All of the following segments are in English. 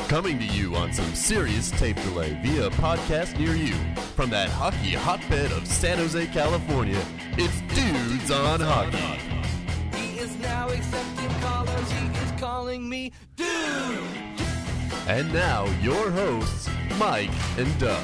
Coming to you on some serious tape delay via a podcast near you. From that hockey hotbed of San Jose, California, it's Dudes on Hockey. He is now accepting callers. He is calling me dude. And now, your hosts, Mike and Doug.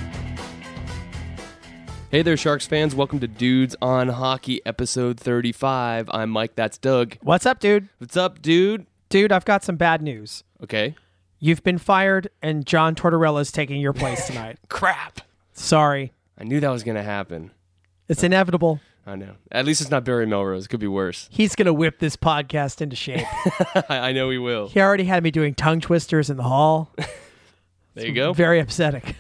Hey there, Sharks fans. Welcome to Dudes on Hockey, episode 35. I'm Mike, that's Doug. What's up, dude? What's up, dude? Dude, I've got some bad news. Okay. You've been fired, and John Tortorella's taking your place tonight. Crap. Sorry. I knew that was going to happen. It's inevitable. I know. At least it's not Barry Melrose. It could be worse. He's going to whip this podcast into shape. I know he will. He already had me doing tongue twisters in the hall. There you go. Very upsetting.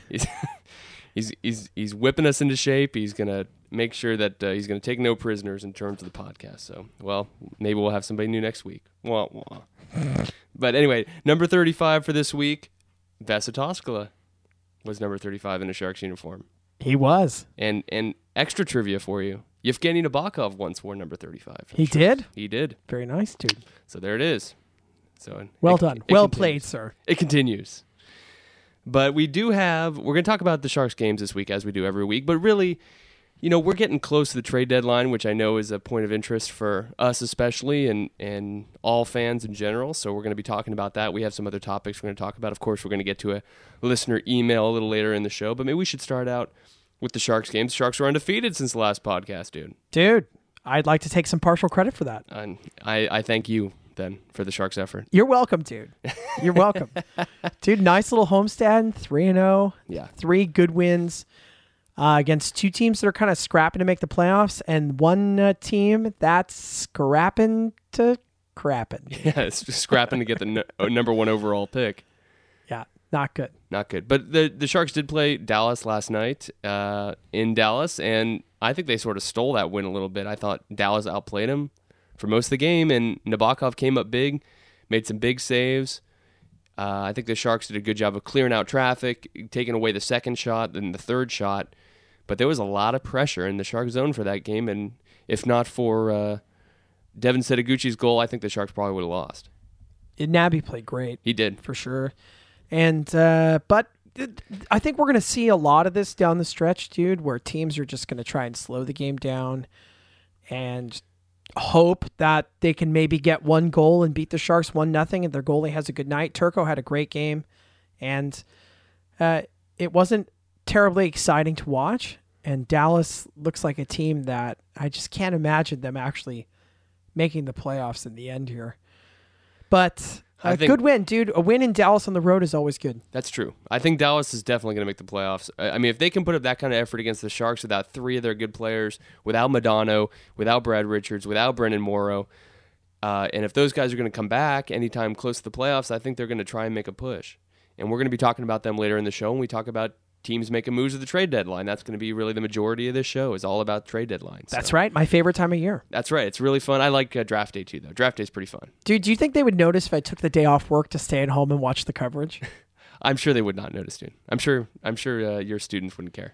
He's whipping us into shape. He's going to make sure that he's going to take no prisoners in terms of the podcast. So, well, maybe we'll have somebody new next week. Wah, wah. But anyway, number 35 for this week, Vesa Toskala was number 35 in a Sharks uniform. He was. And extra trivia for you. Yevgeny Nabokov once wore number 35. He did? He did. Very nice, dude. So there it is. So well done. Well continues. played, sir. It continues. But we're going to talk about the Sharks games this week as we do every week. But really, you know, we're getting close to the trade deadline, which I know is a point of interest for us especially and all fans in general. So we're going to be talking about that. We have some other topics we're going to talk about. Of course, we're going to get to a listener email a little later in the show. But maybe we should start out with the Sharks games. The Sharks were undefeated since the last podcast, dude. Dude, I'd like to take some partial credit for that. And I thank you, then, for the Sharks' effort. You're welcome, dude. You're welcome. Dude, nice little homestand, 3-0. Yeah. 3 good wins against 2 teams that are kind of scrapping to make the playoffs, and one team that's scrapping to crapping. Yeah, it's scrapping to get the number 1 overall pick. Yeah, not good. Not good. But the Sharks did play Dallas last night in Dallas, and I think they sort of stole that win a little bit. I thought Dallas outplayed them for most of the game, and Nabokov came up big, made some big saves. I think the Sharks did a good job of clearing out traffic, taking away the second shot, then the third shot. But there was a lot of pressure in the Sharks zone for that game, and if not for Devin Setoguchi's goal, I think the Sharks probably would have lost. Naby played great. He did. For sure. And but I think we're going to see a lot of this down the stretch, dude, where teams are just going to try and slow the game down and hope that they can maybe get one goal and beat the Sharks 1-0, and their goalie has a good night. Turco had a great game, and it wasn't terribly exciting to watch, and Dallas looks like a team that I just can't imagine them actually making the playoffs in the end here. But a good win, dude. A win in Dallas on the road is always good. That's true. I think Dallas is definitely going to make the playoffs. I mean, if they can put up that kind of effort against the Sharks without 3 of their good players, without Modano, without Brad Richards, without Brendan Morrow, and if those guys are going to come back anytime close to the playoffs, I think they're going to try and make a push. And we're going to be talking about them later in the show when we talk about teams making moves at the trade deadline. That's going to be really the majority of this show is all about trade deadlines. That's right. My favorite time of year. That's right. It's really fun. I like draft day too, though. Draft day is pretty fun. Dude, do you think they would notice if I took the day off work to stay at home and watch the coverage? I'm sure they would not notice, dude. I'm sure your students wouldn't care.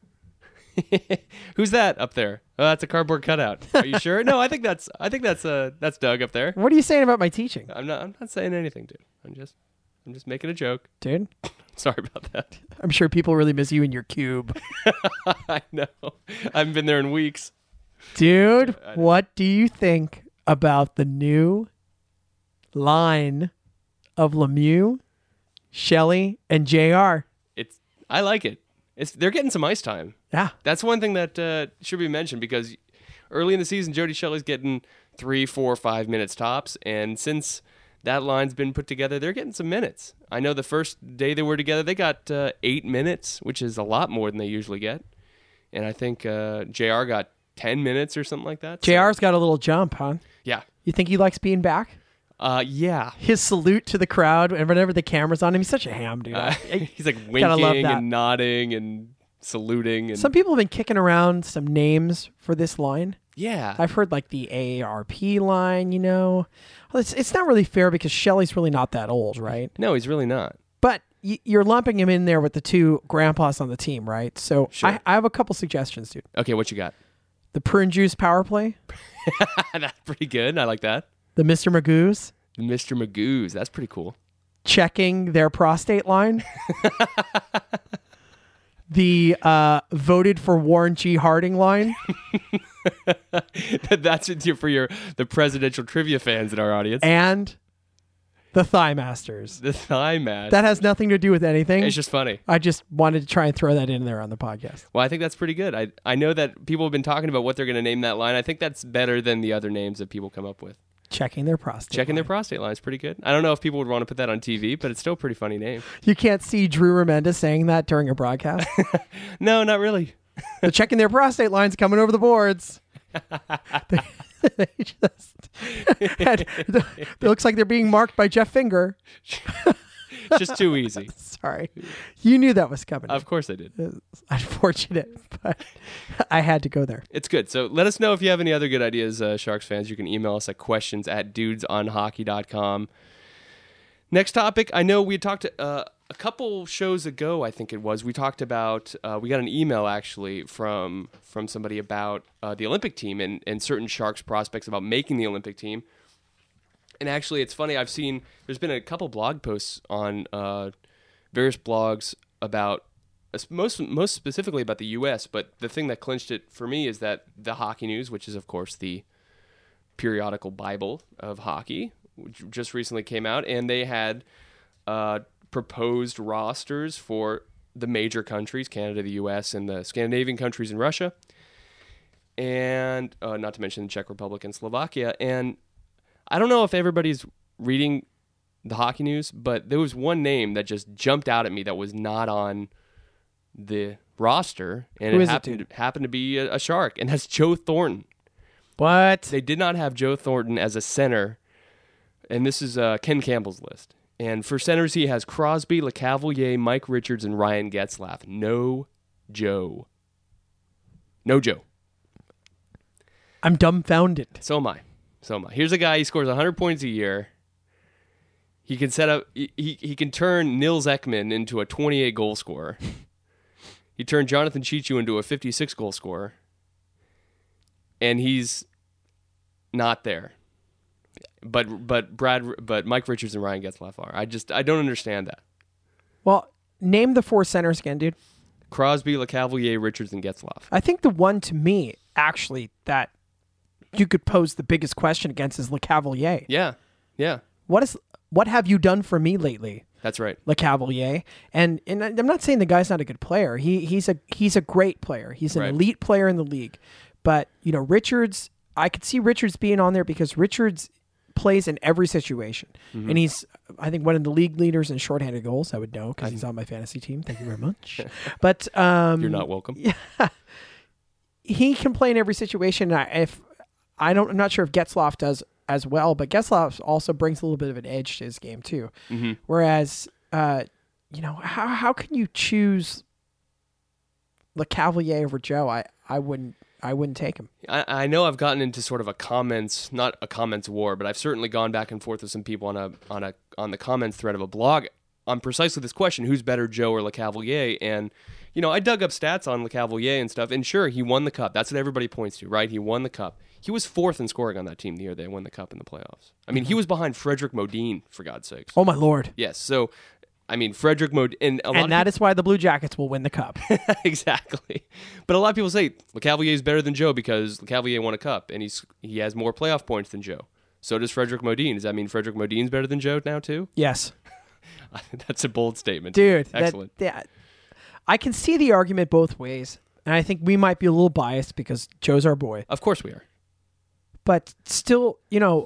Who's that up there? Oh, that's a cardboard cutout. Are you sure? No, I think that's Doug up there. What are you saying about my teaching? I'm not saying anything, dude. I'm just making a joke. Dude, sorry about that. I'm sure people really miss you in your cube. I know. I haven't been there in weeks. Dude, what do you think about the new line of Lemieux, Shelley, and JR? I like it. They're getting some ice time. Yeah. That's one thing that should be mentioned because early in the season, Jody Shelley's getting 3, 4, 5 minutes tops, and since that line's been put together, they're getting some minutes. I know the first day they were together, they got 8 minutes, which is a lot more than they usually get. And I think JR got 10 minutes or something like that. JR's got a little jump, huh? Yeah. You think he likes being back? Yeah. His salute to the crowd, and whenever the camera's on him, he's such a ham, dude. He's like winking and nodding and saluting. And some people have been kicking around some names for this line. Yeah. I've heard like the AARP line, you know. It's not really fair because Shelley's really not that old, right? No, he's really not. But you're lumping him in there with the 2 grandpas on the team, right? So sure. I have a couple suggestions, dude. Okay, what you got? The prune juice power play. That's pretty good. I like that. The Mr. Magoo's. Mr. Magoo's. That's pretty cool. checking their prostate line. The voted for Warren G. Harding line. That's it for the presidential trivia fans in our audience. And the Thigh Masters. The Thigh Masters. That has nothing to do with anything. It's just funny. I just wanted to try and throw that in there on the podcast. Well, I think that's pretty good. I know that people have been talking about what they're going to name that line. I think that's better than the other names that people come up with. Checking their prostate. Checking their prostate line is pretty good. I don't know if people would want to put that on TV, but it's still a pretty funny name. You can't see Drew Remenda saying that during a broadcast. No, not really. The checking their prostate lines coming over the boards. They just it looks like they're being marked by Jeff Finger. Just too easy. Sorry. You knew that was coming. Of course I did. It's unfortunate, but I had to go there. It's good. So let us know if you have any other good ideas, Sharks fans. You can email us at questions@dudesonhockey.com. Next topic. I know we talked a couple shows ago, I think it was. We talked about, we got an email actually from somebody about the Olympic team and certain Sharks prospects about making the Olympic team. And actually, it's funny. There's been a couple blog posts on various blogs about, most specifically about the U.S., but the thing that clinched it for me is that the Hockey News, which is, of course, the periodical Bible of hockey, which just recently came out, and they had proposed rosters for the major countries, Canada, the U.S., and the Scandinavian countries and Russia, and not to mention the Czech Republic and Slovakia. And I don't know if everybody's reading the Hockey News, but there was one name that just jumped out at me that was not on the roster, and Who it is happened to be a Shark, and that's Joe Thornton. What? They did not have Joe Thornton as a center, and this is Ken Campbell's list. And for centers, he has Crosby, LeCavalier, Mike Richards, and Ryan Getzlaf. No Joe. No Joe. I'm dumbfounded. So am I. Here's a guy, he scores 100 points a year. He can set up. He can turn Nils Ekman into a 28 goal scorer. He turned Jonathan Chichu into a 56 goal scorer, and he's not there. But Mike Richards and Ryan Getzlaf are. I don't understand that. Well, name the four centers again, dude. Crosby, LeCavalier, Richards, and Getzlaf. I think the one to me actually that you could pose the biggest question against is LeCavalier. Yeah. What have you done for me lately? That's right. LeCavalier. And I'm not saying the guy's not a good player. He's a great player. He's an elite player in the league. But, Richards, I could see Richards being on there because Richards plays in every situation. Mm-hmm. And he's, I think, one of the league leaders in shorthanded goals. I would know because he's on my fantasy team. Thank you very much. But you're not welcome. Yeah, he can play in every situation. I'm not sure if Getzlaf does as well, but Getzlaf also brings a little bit of an edge to his game too. Mm-hmm. Whereas, how can you choose LeCavalier over Joe? I wouldn't take him. I know I've gotten into sort of not a comments war, but I've certainly gone back and forth with some people on the comments thread of a blog on precisely this question: who's better, Joe or LeCavalier? And I dug up stats on LeCavalier and stuff, and sure, he won the cup. That's what everybody points to, right? He won the cup. He was fourth in scoring on that team the year they won the cup in the playoffs. I mean, he was behind Frederick Modin, for God's sakes. Oh, my Lord. Yes, so, I mean, Frederick Modin... And that is why the Blue Jackets will win the cup. Exactly. But a lot of people say LeCavalier is better than Joe because LeCavalier won a cup, and he has more playoff points than Joe. So does Frederick Modin. Does that mean Frederick Modin's better than Joe now, too? Yes. That's a bold statement. Dude. Excellent. I can see the argument both ways, and I think we might be a little biased because Joe's our boy. Of course we are. But still,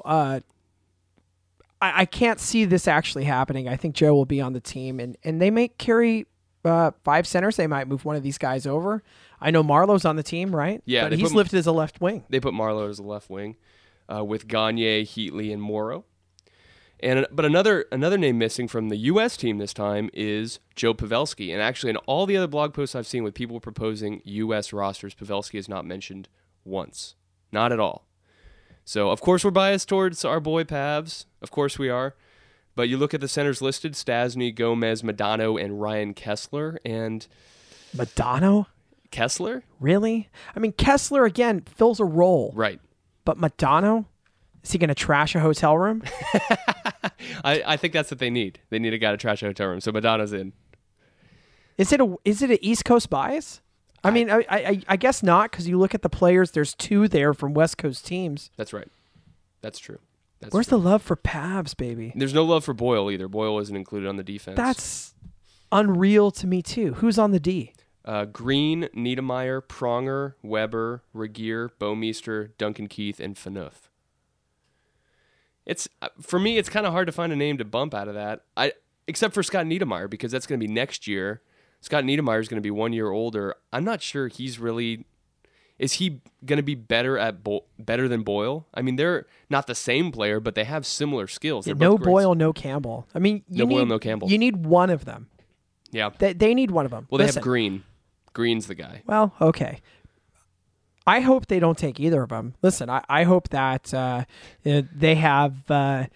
I can't see this actually happening. I think Joe will be on the team, and they may carry 5 centers. They might move one of these guys over. I know Marlowe's on the team, right? Yeah. But he's lifted as a left wing. They put Marlowe as a left wing with Gagne, Heatley, and Morrow. But another name missing from the U.S. team this time is Joe Pavelski. And actually, in all the other blog posts I've seen with people proposing U.S. rosters, Pavelski is not mentioned once. Not at all. So, of course, we're biased towards our boy Pavs. Of course we are. But you look at the centers listed, Stasny, Gomez, Modano, and Ryan Kessler. And Modano? Kessler? Really? I mean, Kessler, again, fills a role. Right. But Modano? Is he going to trash a hotel room? I think that's what they need. They need a guy to trash a hotel room. So Madonna's in. Is it an East Coast bias? I mean, I guess not, because you look at the players. There's 2 there from West Coast teams. That's right. That's true. Where's the love for Pavs, baby? There's no love for Boyle either. Boyle isn't included on the defense. That's unreal to me too. Who's on the D? Green, Niedermeyer, Pronger, Weber, Regier, Bouwmeester, Duncan Keith, and Phaneuf. It's for me. It's kind of hard to find a name to bump out of that. Except for Scott Niedermeyer, because that's going to be next year. Scott Niedermeyer is going to be 1 year older. I'm not sure he's really. Is he going to be better than Boyle? I mean, they're not the same player, but they have similar skills. Yeah, no Boyle, no Campbell. I mean, Boyle, no Campbell. You need one of them. Yeah, they need one of them. Well, they have Green. Green's the guy. Well, okay. I hope they don't take either of them. Listen, I hope that they have. I'm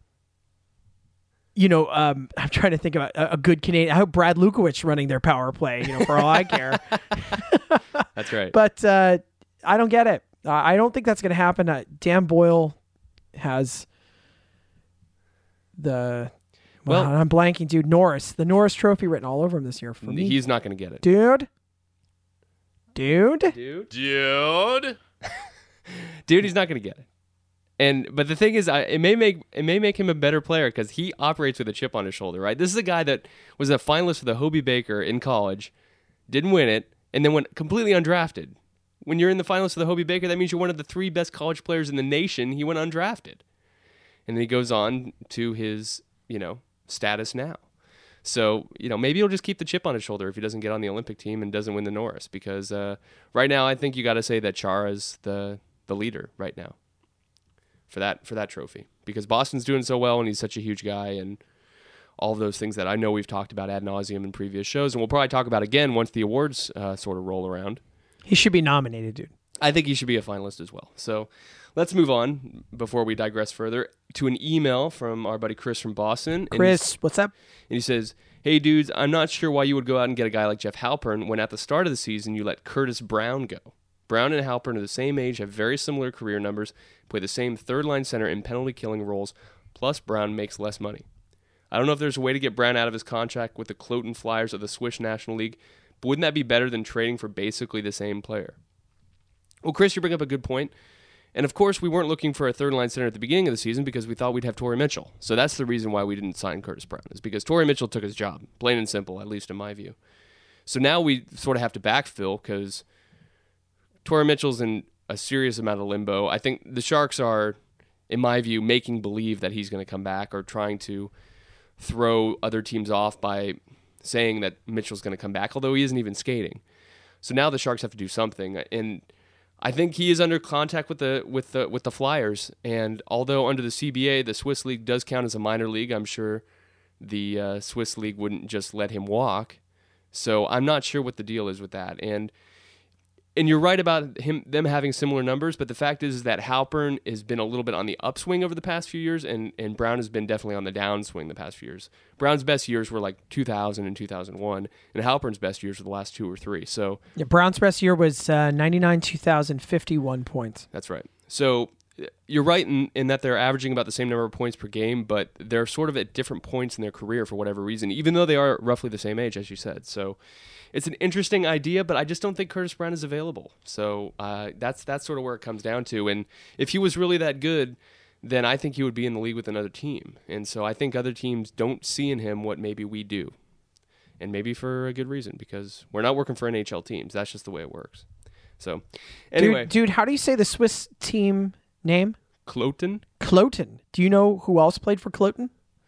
trying to think about a good Canadian. I hope Brad Lukowicz running their power play. For all I care. That's right. But I don't get it. I don't think that's going to happen. Dan Boyle has the. Well, I'm blanking, dude. The Norris Trophy written all over him this year for me. He's not going to get it, dude. Dude, he's not going to get it. But the thing is, it may make him a better player because he operates with a chip on his shoulder, right? This is a guy that was a finalist for the Hobie Baker in college, didn't win it, and then went completely undrafted. When you're in the finalists for the Hobie Baker, that means you're one of the 3 best college players in the nation. He went undrafted, and then he goes on to his, status now. So, maybe he'll just keep the chip on his shoulder if he doesn't get on the Olympic team and doesn't win the Norris. Because right now, I think you got to say that Chara's the leader right now for that trophy. Because Boston's doing so well, and he's such a huge guy, and all of those things that I know we've talked about ad nauseum in previous shows, and we'll probably talk about again once the awards sort of roll around. He should be nominated, dude. I think he should be a finalist as well. So let's move on before we digress further to an email from our buddy Chris from Boston. Chris, what's up? And he says, "Hey dudes, I'm not sure why you would go out and get a guy like Jeff Halpern when at the start of the season you let Curtis Brown go. Brown and Halpern are the same age, have very similar career numbers, play the same third-line center in penalty-killing roles, plus Brown makes less money. I don't know if there's a way to get Brown out of his contract with the Cloten Flyers of the Swiss National League, but wouldn't that be better than trading for basically the same player?" Well, Chris, you bring up a good point. And of course, we weren't looking for a third-line center at the beginning of the season because we thought we'd have Torrey Mitchell. So that's the reason why we didn't sign Curtis Brown, is because Torrey Mitchell took his job, plain and simple, at least in my view. So now we sort of have to backfill because Torrey Mitchell's in a serious amount of limbo. I think the Sharks are, in my view, making believe that he's going to come back or trying to throw other teams off by saying that Mitchell's going to come back, although he isn't even skating. So now the Sharks have to do something, and I think he is under contact with the Flyers, and although under the CBA, the Swiss League does count as a minor league, I'm sure the Swiss League wouldn't just let him walk. So I'm not sure what the deal is with that. And you're right about them having similar numbers, but the fact is that Halpern has been a little bit on the upswing over the past few years, and Brown has been definitely on the downswing the past few years. Brown's best years were like 2000 and 2001, and Halpern's best years were the last 2 or 3. So yeah, Brown's best year was 99, 2000, 51 points. That's right. So you're right in that they're averaging about the same number of points per game, but they're sort of at different points in their career for whatever reason, even though they are roughly the same age, as you said. So it's an interesting idea, but I just don't think Curtis Brown is available. So that's sort of where it comes down to. And if he was really that good, then I think he would be in the league with another team. And so I think other teams don't see in him what maybe we do. And maybe for a good reason, because we're not working for NHL teams. That's just the way it works. So anyway. Dude, how do you say the Swiss team name? Cloten. Cloten. Do you know who else played for Cloten?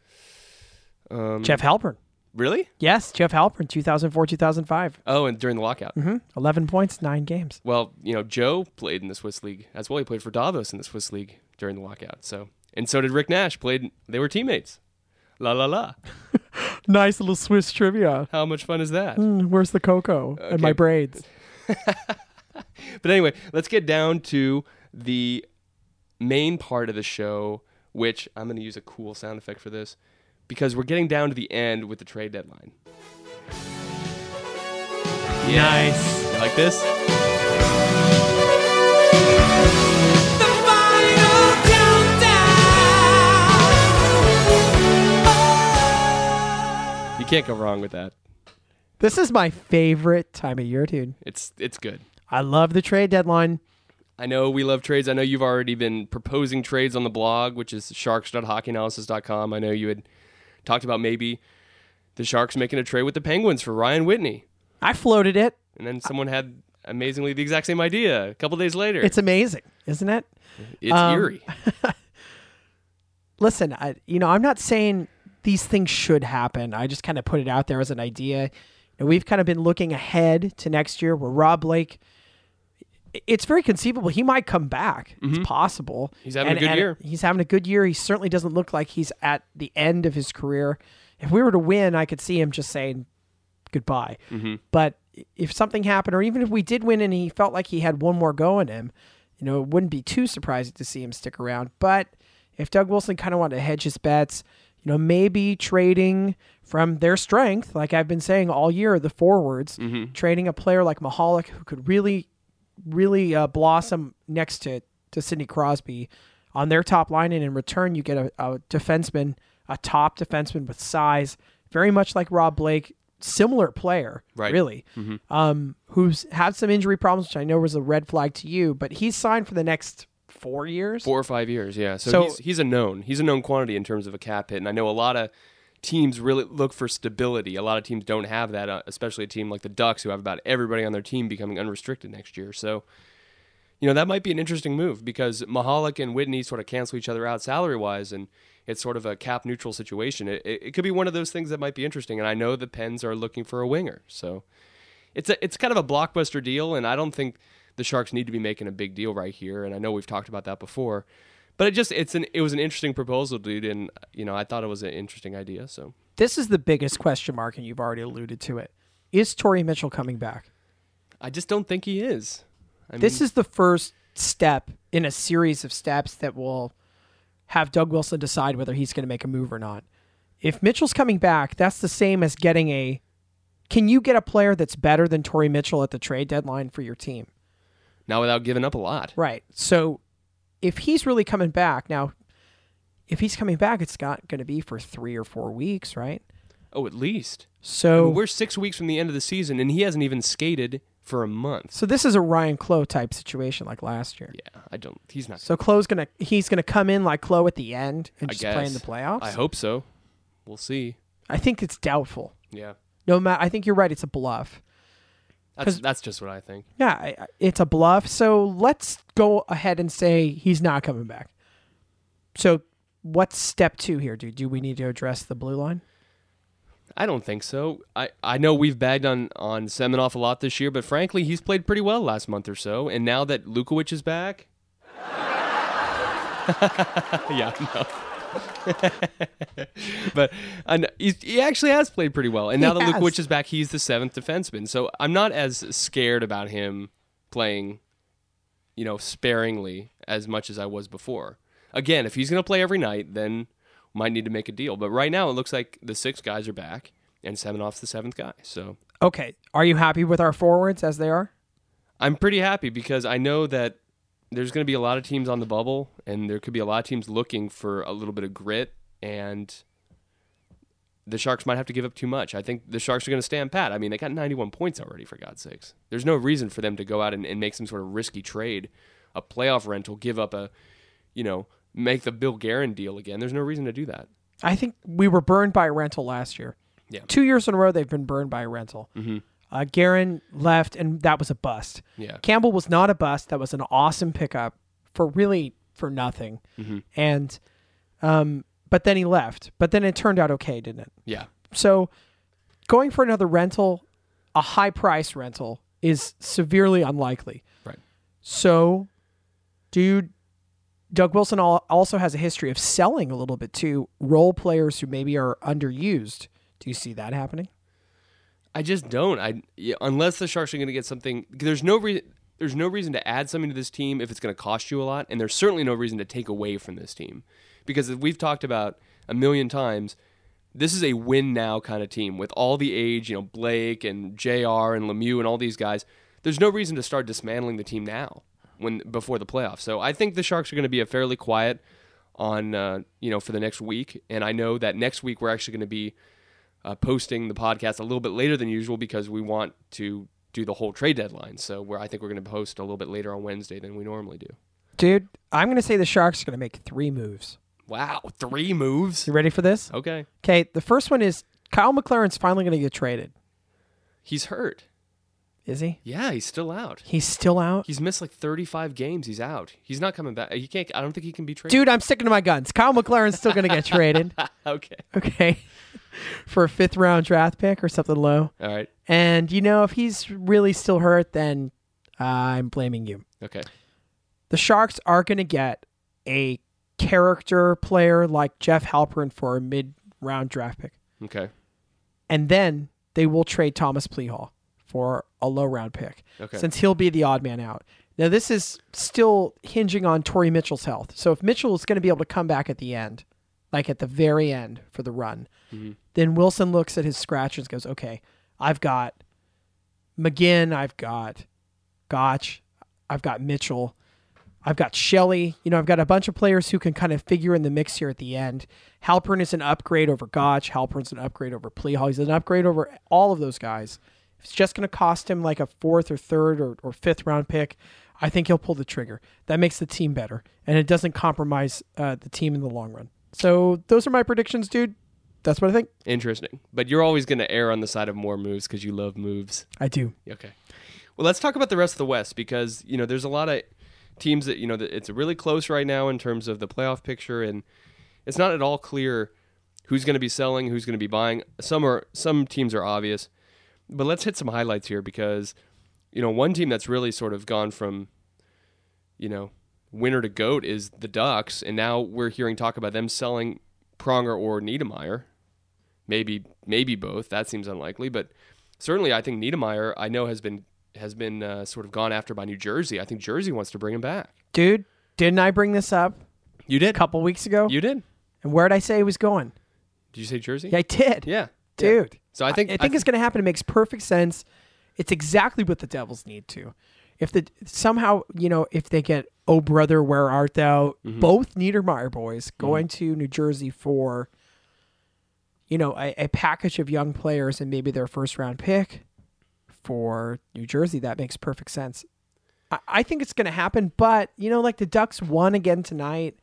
Jeff Halpern. Really? Yes, Jeff Halpern, 2004, 2005. Oh, and during the lockout. 11 points, 9 games. Well, Joe played in the Swiss League as well. He played for Davos in the Swiss League during the lockout. And so did Rick Nash. They were teammates. La la la. Nice little Swiss trivia. How much fun is that? Where's the cocoa and my braids? But anyway, let's get down to the main part of the show, which I'm going to use a cool sound effect for this, because we're getting down to the end with the trade deadline. Nice. You like this? The final countdown. You can't go wrong with that. This is my favorite time of year, dude. It's good. I love the trade deadline. I know we love trades. I know you've already been proposing trades on the blog, which is sharks.hockeyanalysis.com. I know you had talked about maybe the Sharks making a trade with the Penguins for Ryan Whitney. I floated it. And then someone had, amazingly, the exact same idea a couple days later. It's amazing, isn't it? It's eerie. Listen, I'm not saying these things should happen. I just kind of put it out there as an idea. We've kind of been looking ahead to next year where Rob Blake, it's very conceivable he might come back. It's possible. He's having a good year. He's having a good year. He certainly doesn't look like he's at the end of his career. If we were to win, I could see him just saying goodbye. But if something happened, or even if we did win and he felt like he had one more go in him, it wouldn't be too surprising to see him stick around. But if Doug Wilson kind of wanted to hedge his bets, maybe trading from their strength, like I've been saying all year, the forwards, trading a player like Mahalik who could really, really blossom next to Sidney Crosby on their top line, and in return you get a defenseman, a top defenseman with size, very much like Rob Blake, similar player, really, who's had some injury problems, which I know was a red flag to you, but he's signed for the next 4 years? 4 or 5 years, yeah. So he's a known quantity in terms of a cap hit, and I know a lot of teams really look for stability. A lot of teams don't have that, especially a team like the Ducks, who have about everybody on their team becoming unrestricted next year. So, that might be an interesting move because Mahalik and Whitney sort of cancel each other out salary-wise, and it's sort of a cap-neutral situation. It could be one of those things that might be interesting, and I know the Pens are looking for a winger. So it's kind of a blockbuster deal, and I don't think the Sharks need to be making a big deal right here, and I know we've talked about that before. But it was an interesting proposal, dude, and I thought it was an interesting idea. So this is the biggest question mark, and you've already alluded to it. Is Torrey Mitchell coming back? I just don't think he is. This is the first step in a series of steps that will have Doug Wilson decide whether he's going to make a move or not. If Mitchell's coming back, that's the same as getting can you get a player that's better than Torrey Mitchell at the trade deadline for your team? Now without giving up a lot. Right. So if he's really coming back, it's not going to be for 3 or 4 weeks, right? Oh, at least. So we're 6 weeks from the end of the season, and he hasn't even skated for a month. So this is a Ryan Clough type situation like last year. Yeah, he's not. So he's gonna come in like Clough at the end and just play in the playoffs? I hope so. We'll see. I think it's doubtful. Yeah. No matter, I think you're right. It's a bluff. That's just what I think. Yeah, it's a bluff. So let's go ahead and say he's not coming back. So what's step 2 here, dude? Do we need to address the blue line? I don't think so. I know we've bagged on Semenoff a lot this year, but frankly, he's played pretty well last month or so. And now that Lukowicz is back, yeah, no. But he actually has played pretty well. And now that Lukowicz is back, he's the 7th defenseman. So I'm not as scared about him playing, sparingly as much as I was before. Again, if he's going to play every night, then might need to make a deal. But right now, it looks like the 6 guys are back, and Semenoff's the 7th guy. So okay. Are you happy with our forwards as they are? I'm pretty happy because I know that there's going to be a lot of teams on the bubble, and there could be a lot of teams looking for a little bit of grit, and the Sharks might have to give up too much. I think the Sharks are going to stand pat. I mean, they got 91 points already, for God's sakes. There's no reason for them to go out and make some sort of risky trade, a playoff rental, give up make the Bill Guerin deal again. There's no reason to do that. I think we were burned by a rental last year. Yeah. 2 years in a row, they've been burned by a rental. Guerin left, and that was a bust. Yeah. Campbell was not a bust. That was an awesome pickup for nothing. And, but then he left. But then it turned out okay, didn't it? Yeah. So going for another rental, a high price rental, is severely unlikely. Right. So, dude, Doug Wilson also has a history of selling a little bit to role players who maybe are underused. Do you see that happening? I just don't. Unless the Sharks are going to get something. There's no reason to add something to this team if it's going to cost you a lot, and there's certainly no reason to take away from this team, because as we've talked about a million times, this is a win now kind of team with all the age. Blake and JR and Lemieux and all these guys. There's no reason to start dismantling the team now before the playoffs. So I think the Sharks are going to be fairly quiet on for the next week, and I know that next week we're actually going to be posting the podcast a little bit later than usual because we want to do the whole trade deadline. So I think we're going to post a little bit later on Wednesday than we normally do. Dude, I'm going to say the Sharks are going to make 3 moves. Wow, 3 moves? You ready for this? Okay. Okay, the first one is Kyle McLaren's finally going to get traded. He's hurt. Is he? Yeah, he's still out. He's still out? He's missed like 35 games. He's out. He's not coming back. He can't. I don't think he can be traded. Dude, I'm sticking to my guns. Kyle McLaren's still going to get traded. Okay. Okay. For a 5th-round draft pick or something low. All right. And, if he's really still hurt, then I'm blaming you. Okay. The Sharks are going to get a character player like Jeff Halpern for a mid-round draft pick. Okay. And then they will trade Thomas Plehall for a low-round pick, Okay. since he'll be the odd man out. Now, this is still hinging on Torrey Mitchell's health. So if Mitchell is going to be able to come back at the end, like at the very end for the run, then Wilson looks at his scratch and goes, okay, I've got McGinn, I've got Gotch, I've got Mitchell, I've got Shelley. I've got a bunch of players who can kind of figure in the mix here at the end. Halpern is an upgrade over Gotch. Halpern's an upgrade over Plehall. He's an upgrade over all of those guys. If it's just going to cost him like a 4th or 3rd or 5th round pick, I think he'll pull the trigger. That makes the team better, and it doesn't compromise the team in the long run. So those are my predictions, dude. That's what I think. Interesting. But you're always going to err on the side of more moves because you love moves. I do. Okay. Well, let's talk about the rest of the West because, there's a lot of teams that, it's really close right now in terms of the playoff picture, and it's not at all clear who's going to be selling, who's going to be buying. Some teams are obvious, but let's hit some highlights here because, one team that's really sort of gone from, winner to goat is the Ducks, and now we're hearing talk about them selling Pronger or Niedermayer. Maybe both. That seems unlikely, but certainly I think Niedermayer I know has been sort of gone after by New Jersey. I think Jersey wants to bring him back. Dude, didn't I bring this up You did? a couple weeks ago? You did? And where did I say he was going? Did you say Jersey? Yeah, I did. Yeah. Dude. Yeah. So I think it's going to happen. It makes perfect sense. It's exactly what the Devils need to. If if they get Oh Brother, Where Art Thou, both Niedermayer boys going to New Jersey for, a package of young players and maybe their 1st-round pick for New Jersey, that makes perfect sense. I think it's going to happen, but, like the Ducks won again tonight.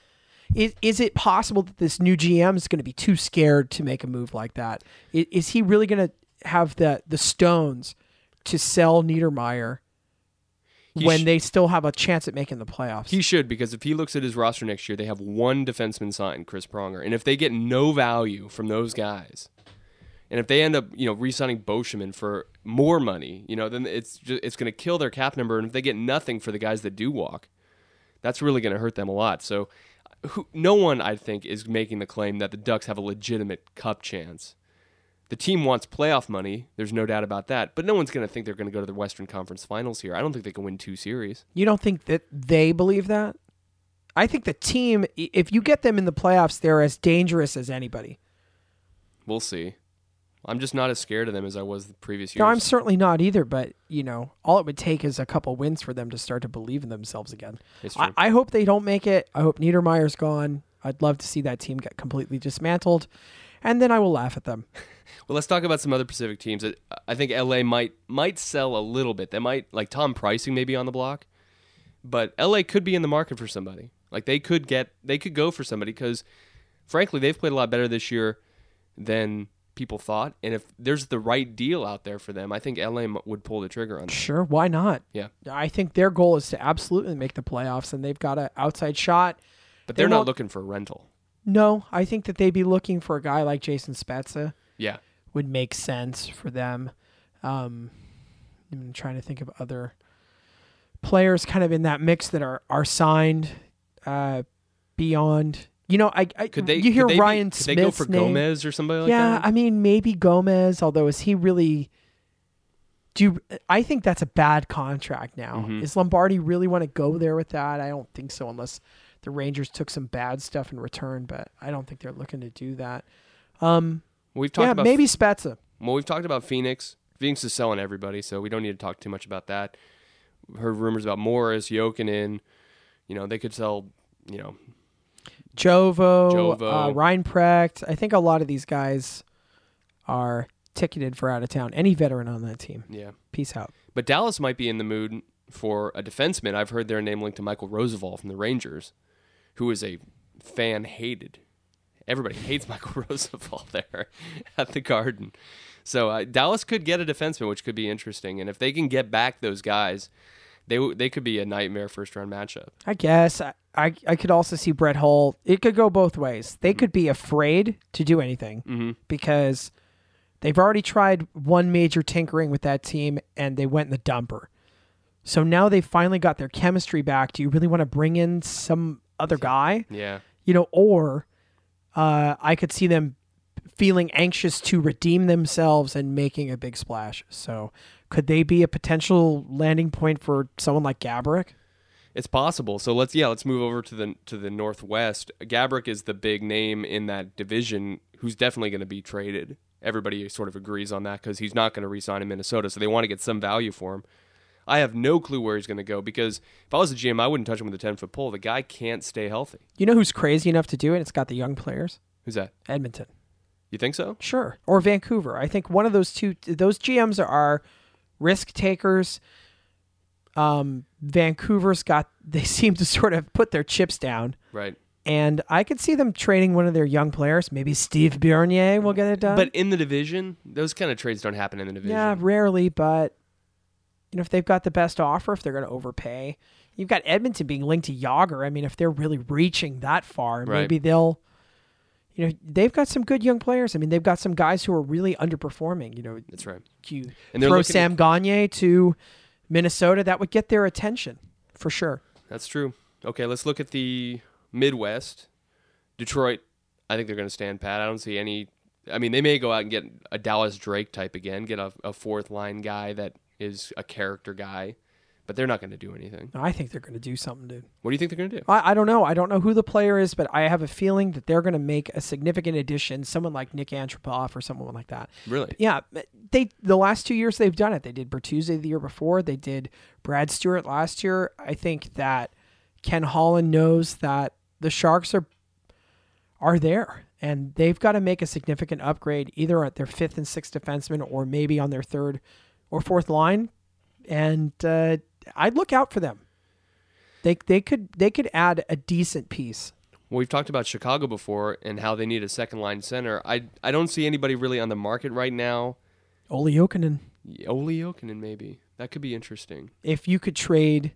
Is it possible that this new GM is going to be too scared to make a move like that? Is he really going to have the stones to sell Niedermayer when they still have a chance at making the playoffs? he should, because if he looks at his roster next year, they have one defenseman signed, Chris Pronger. And if they get no value from those guys, and if they end up, re-signing Boschman for more money, then it's going to kill their cap number. And if they get nothing for the guys that do walk, that's really going to hurt them a lot. So no one, I think, is making the claim that the Ducks have a legitimate cup chance. The team wants playoff money. There's no doubt about that. But no one's going to think they're going to go to the Western Conference Finals here. I don't think they can win 2 series. You don't think that they believe that? I think the team, if you get them in the playoffs, they're as dangerous as anybody. We'll see. I'm just not as scared of them as I was the previous years. No, I'm certainly not either, but, all it would take is a couple wins for them to start to believe in themselves again. It's true. I hope they don't make it. I hope Niedermayer's gone. I'd love to see that team get completely dismantled, and then I will laugh at them. Well, let's talk about some other Pacific teams. I think LA might sell a little bit. They might, like Tom Pricing may be on the block, but LA could be in the market for somebody. Like they could go for somebody because, frankly, they've played a lot better this year than people thought. And if there's the right deal out there for them, I think LA would pull the trigger on that. Sure, why not? Yeah. I think their goal is to absolutely make the playoffs, and they've got an outside shot. But they're not looking for a rental. No, I think that they'd be looking for a guy like Jason Spezza. Yeah. Would make sense for them. I'm trying to think of other players kind of in that mix that are signed beyond. You hear Ryan Smith's Could they go for name. Gomez or somebody like Yeah, that? I mean, maybe Gomez, although is he really... I think that's a bad contract now. Mm-hmm. Is Lombardi really want to go there with that? I don't think so, unless the Rangers took some bad stuff in return, but I don't think they're looking to do that. We've talked about maybe Spezza. Well, we've talked about Phoenix. Phoenix is selling everybody, so we don't need to talk too much about that. We've heard rumors about Morris, Jokinen. They could sell, Jovo. Ryan Precht. I think a lot of these guys are ticketed for out of town. Any veteran on that team. Yeah. Peace out. But Dallas might be in the mood for a defenseman. I've heard their name linked to Michael Roosevelt from the Rangers, who is a fan hated. Everybody hates Michael Roosevelt there at the Garden. So Dallas could get a defenseman, which could be interesting. And if they can get back those guys, they could be a nightmare first-round matchup. I guess. I could also see Brett Hull. It could go both ways. They could be afraid to do anything because they've already tried one major tinkering with that team, and they went in the dumper. So now they've finally got their chemistry back. Do you really want to bring in some other guy? Yeah. Or I could see them feeling anxious to redeem themselves and making a big splash. So could they be a potential landing point for someone like Gaborik? It's possible. So let's move over to the Northwest. Gaborik is the big name in that division who's definitely going to be traded. Everybody sort of agrees on that because he's not going to re-sign in Minnesota, so they want to get some value for him. I have no clue where he's going to go because if I was a GM, I wouldn't touch him with a 10-foot pole. The guy can't stay healthy. You know who's crazy enough to do it? It's got the young players. Who's that? Edmonton. You think so? Sure. Or Vancouver. I think one of those GMs are risk takers. Vancouver's they seem to sort of put their chips down. Right. And I could see them trading one of their young players. Maybe Steve Bernier will get it done. But in the division, those kind of trades don't happen in the division. Yeah, rarely, but if they've got the best offer, if they're going to overpay. You've got Edmonton being linked to Yager. I mean, if they're really reaching that far, maybe they'll, they've got some good young players. I mean, they've got some guys who are really underperforming. That's right. You and throw Sam Gagner to Minnesota, that would get their attention for sure. That's true. Okay, let's look at the Midwest. Detroit, I think they're going to stand pat. I don't see any. I mean, they may go out and get a Dallas Drake type again, get a fourth line guy that is a character guy, but they're not going to do anything. I think they're going to do something, dude. What do you think they're going to do? I don't know. I don't know who the player is, but I have a feeling that they're going to make a significant addition, someone like Nick Antropov or someone like that. Really? Yeah. The last 2 years they've done it. They did Bertuzzi the year before. They did Brad Stewart last year. I think that Ken Holland knows that the Sharks are there, and they've got to make a significant upgrade either at their fifth and sixth defenseman or maybe on their third or fourth line. And I'd look out for them. They could add a decent piece. Well, we've talked about Chicago before and how they need a second line center. I don't see anybody really on the market right now. Olli Jokinen. Olli Jokinen, maybe. That could be interesting. If you could trade,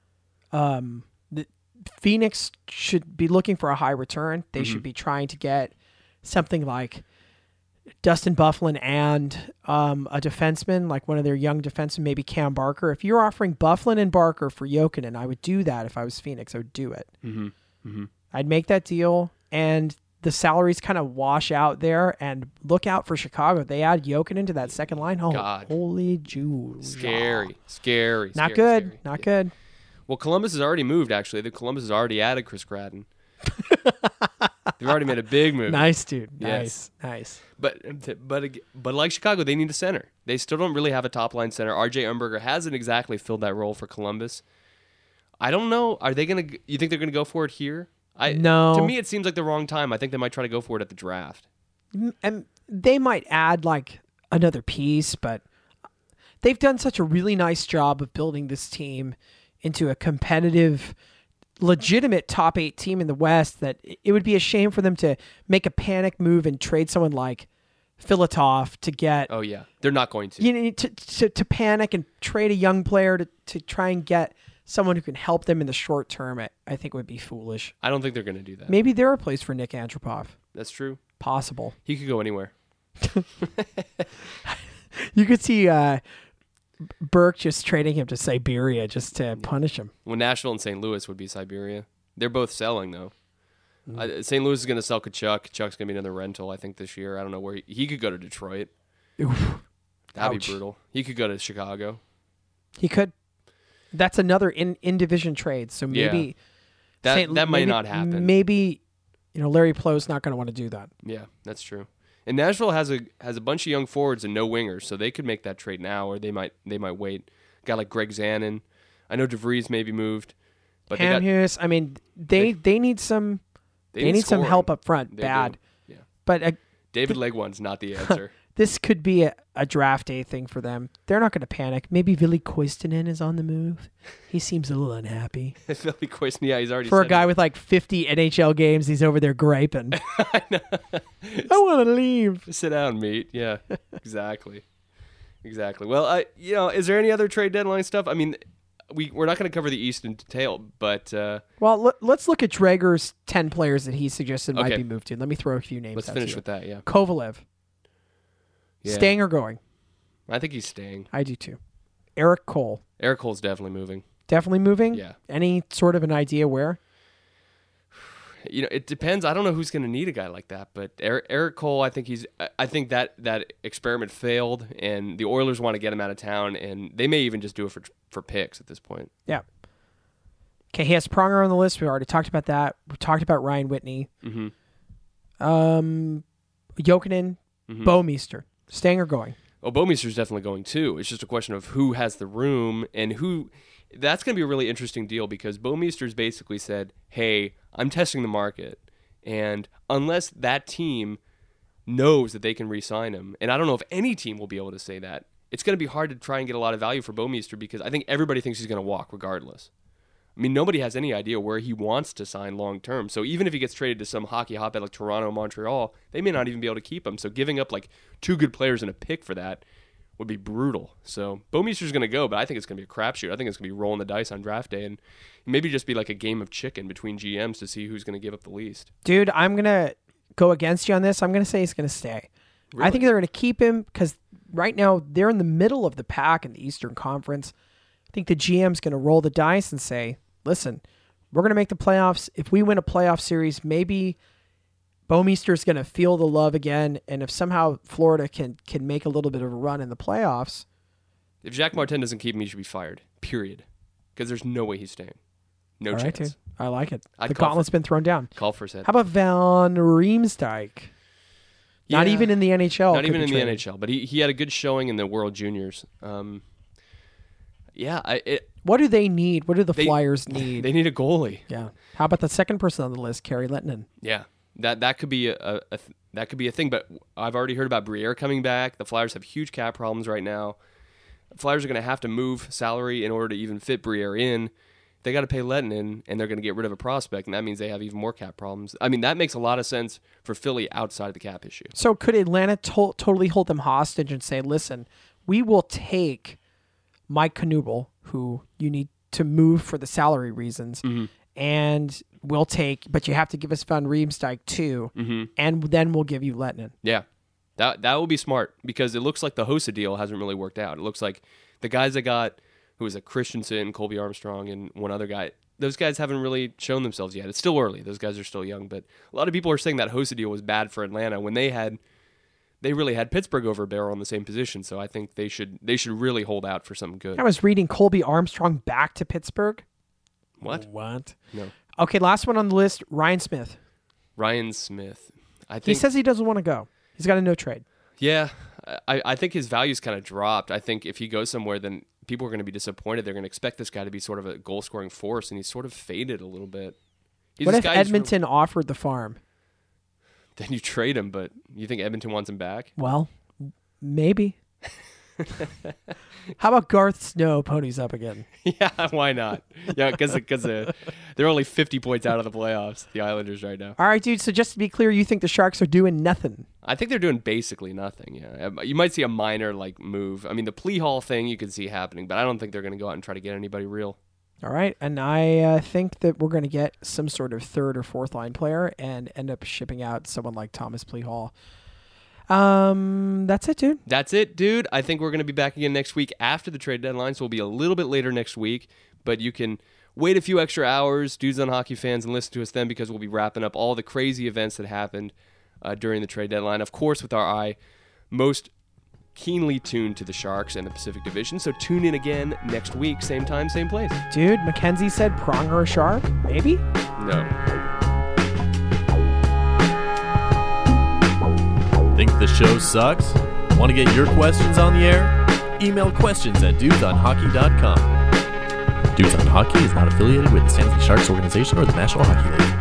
Phoenix should be looking for a high return. They should be trying to get something like Dustin Byfuglien and a defenseman, like one of their young defensemen, maybe Cam Barker. If you're offering Byfuglien and Barker for Jokinen, I would do that. If I was Phoenix, I would do it. I'd make that deal, and the salaries kind of wash out there. And look out for Chicago. They add Jokinen to that second line. Oh, God. Holy Jew. Scary. Not good. Not good. Well, Columbus has already moved, actually. Columbus has already added Chris Gratton. They've already made a big move. Nice, dude. Yes. Nice. But like Chicago, they need a center. They still don't really have a top-line center. RJ Umberger hasn't exactly filled that role for Columbus. I don't know. Are they going to? You think they're going to go for it here? No. To me, it seems like the wrong time. I think they might try to go for it at the draft. And they might add like another piece, but they've done such a really nice job of building this team into a competitive, legitimate top 8 team in the West that it would be a shame for them to make a panic move and trade someone like Filatov to get. Oh yeah, they're not going to. You need to panic and trade a young player to try and get someone who can help them in the short term. I think would be foolish. I don't think they're going to do that. Maybe they're a place for Nick Antropov. That's true. Possible. He could go anywhere. You could see Burke just trading him to Siberia just to punish him. Well, Nashville and St. Louis would be Siberia. They're both selling, though. St. Louis is going to sell Kachuk. Kachuk's going to be another rental, I think, this year. I don't know where. He could go to Detroit. Oof. That'd Ouch. be brutal. He could go to Chicago. He could. That's another in-division trade. So maybe that might not happen. Maybe Larry Plough's not going to want to do that. Yeah, that's true. And Nashville has a bunch of young forwards and no wingers, so they could make that trade now, or they might wait. A guy like Greg Zanin. I know DeVries maybe moved, but Hughes. I mean, they need some. They need some help up front. They bad. do. Yeah. But David Legwand's not the answer. this could be a draft day thing for them. They're not going to panic. Maybe Ville Koistinen is on the move. He seems a little unhappy. Ville Koistinen, yeah, he's already For a said guy it. with like 50 NHL games, he's over there griping. I want to leave. Sit down, mate. Yeah, exactly. Well, is there any other trade deadline stuff? I mean, we're not going to cover the East in detail, but Well, let's look at Drager's 10 players that he suggested might Okay. be moved to. Let me throw a few names let's out finish to you. with that. Yeah, Kovalev. Yeah. Staying or going? I think he's staying. I do too. Eric Cole. Eric Cole's definitely moving. Definitely moving? Yeah. Any sort of an idea where? It depends. I don't know who's going to need a guy like that, but Eric Cole, I think that experiment failed, and the Oilers want to get him out of town, and they may even just do it for picks at this point. Yeah. Okay, he has Pronger on the list. We already talked about that. We talked about Ryan Whitney. Mm-hmm. Jokinen, Bouwmeester. Staying or going? Well, Bouwmeester's definitely going too. It's just a question of who has the room and who. That's going to be a really interesting deal because Bouwmeester's basically said, hey, I'm testing the market, and unless that team knows that they can re-sign him, and I don't know if any team will be able to say that, it's going to be hard to try and get a lot of value for Bouwmeester because I think everybody thinks he's going to walk regardless. I mean, nobody has any idea where he wants to sign long term. So even if he gets traded to some hockey hotbed like Toronto, Montreal, they may not even be able to keep him. So giving up like 2 good players and a pick for that would be brutal. So Bouwmeester's going to go, but I think it's going to be a crapshoot. I think it's going to be rolling the dice on draft day and maybe just be like a game of chicken between GMs to see who's going to give up the least. Dude, I'm going to go against you on this. I'm going to say he's going to stay. Really? I think they're going to keep him because right now they're in the middle of the pack in the Eastern Conference. I think the GM's going to roll the dice and say, listen, we're going to make the playoffs. If we win a playoff series, maybe Bouwmeester's going to feel the love again. And if somehow Florida can make a little bit of a run in the playoffs. If Jacques Martin doesn't keep him, he should be fired, period. Because there's no way he's staying. No All right, chance. dude. I like it. I'd The call gauntlet's been thrown down. Call for his head. How about Van Riemsdyk? Not Yeah. even in the NHL. Not even in the the NHL, but he had a good showing in the World Juniors. What do they need? What do the Flyers need? They need a goalie. Yeah. How about the second person on the list, Carey Lettinen? Yeah, that could be that could be a thing. But I've already heard about Briere coming back. The Flyers have huge cap problems right now. The Flyers are going to have to move salary in order to even fit Briere in. They got to pay Lettinen, and they're going to get rid of a prospect, and that means they have even more cap problems. I mean, that makes a lot of sense for Philly outside of the cap issue. So could Atlanta totally hold them hostage and say, listen, we will take Mike Knuble, who you need to move for the salary reasons, and we'll take, but you have to give us Van Riemsdyk too, and then we'll give you Lettinen. Yeah, that will be smart because it looks like the Hossa deal hasn't really worked out. It looks like the guys that got, who was a Christensen, Colby Armstrong, and one other guy, those guys haven't really shown themselves yet. It's still early. Those guys are still young, but a lot of people are saying that Hossa deal was bad for Atlanta when they really had Pittsburgh over a barrel in the same position. So I think they should really hold out for something good. I was reading Colby Armstrong back to Pittsburgh. What? No. Okay, last one on the list, Ryan Smith. Ryan Smith. I think He says he doesn't want to go. He's got a no trade. Yeah, I think his value's kind of dropped. I think if he goes somewhere, then people are going to be disappointed. They're going to expect this guy to be sort of a goal-scoring force, and he's sort of faded a little bit. What if Edmonton offered the farm? Then you trade him, but you think Edmonton wants him back? Well, maybe. How about Garth Snow ponies up again? Yeah, why not? Yeah, because they're only 50 points out of the playoffs, the Islanders right now. All right, dude. So just to be clear, you think the Sharks are doing nothing? I think they're doing basically nothing, yeah. You might see a minor move. I mean, the Plea Hall thing you could see happening, but I don't think they're going to go out and try to get anybody real. All right, and I think that we're going to get some sort of third or fourth line player and end up shipping out someone like Thomas Plea Hall. That's it, dude. That's it, dude. I think we're going to be back again next week after the trade deadline, so we'll be a little bit later next week, but you can wait a few extra hours, Dudes on Hockey fans, and listen to us then because we'll be wrapping up all the crazy events that happened during the trade deadline. Of course, with our eye most keenly tuned to the Sharks and the Pacific Division, so tune in again next week, same time, same place. Dude, Mackenzie said Pronger a Shark? Maybe? No. Think the show sucks? Want to get your questions on the air? Email questions at dudesonhockey.com. Dudes on Hockey is not affiliated with the San Jose Sharks organization or the National Hockey League.